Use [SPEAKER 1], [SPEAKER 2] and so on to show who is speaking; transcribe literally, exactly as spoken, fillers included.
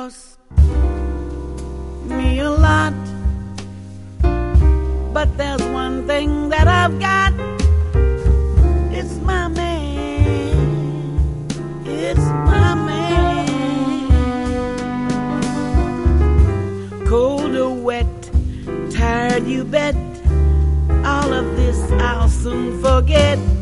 [SPEAKER 1] cost me a lot, but there's one thing that I've got. It's my man. It's my man. Cold or wet, tired, you bet. All of this I'll soon forget.